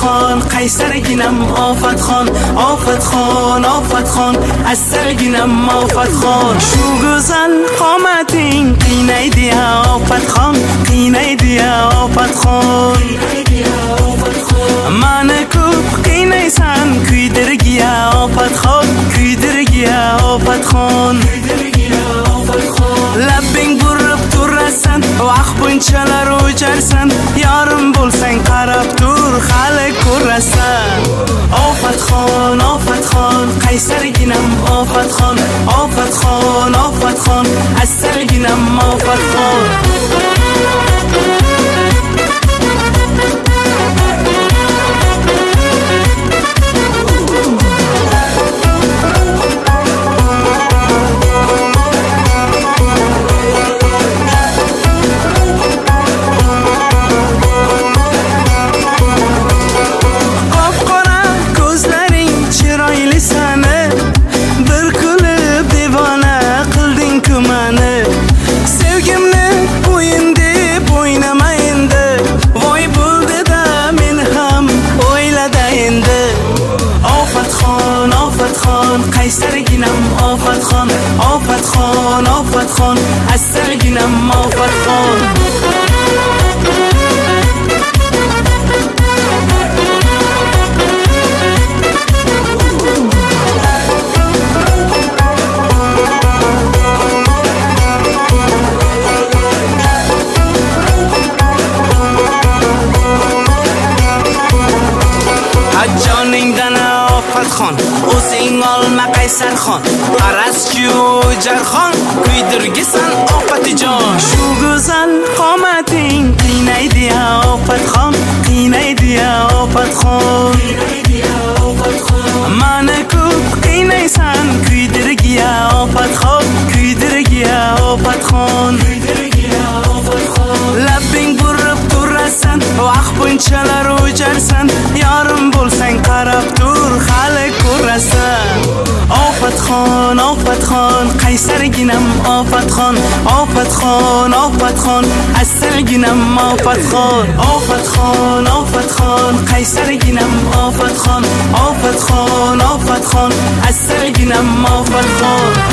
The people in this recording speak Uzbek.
خان قیصرگینم آفت خان آفت خان آفت خان از سرگینم آفت خان شو گزل قامتین قینه دیا آفت خان قینه دیا آفت خان من کوب قینه سن کیدرگیا آفت خان کیدرگیا آفت خان لبین برب تو رسن وقت چلا رو جرسن یارم بولسن قرب تور خلق کرسن آفت خان قیصرگینم آفت خان آفت خان آفت خان از سرگینم آفت خان قیصرگینم آفت خان آفت خان آفت خان از سرگینم آفت خان خان حسین آلما قیصر خان پرستجو جرخان کیدرگیسن آفت جان شو گزل قامتین قینه دیا آفت خان قینه دیا آفت خان من کوب قینه سن کیدرگیا آفت خان کیدرگیا آفت خان لبین برب تو رسن وقت چلا رو جرسن یارم بولسن قرب تور خلق کرسن آفت خان قیصرگینم آفت خان آفت خان آفت خان از سرگینم آفت خان آفت خان قیصرگینم آفت خان آفت خان آفت خان از سرگینم آفت خان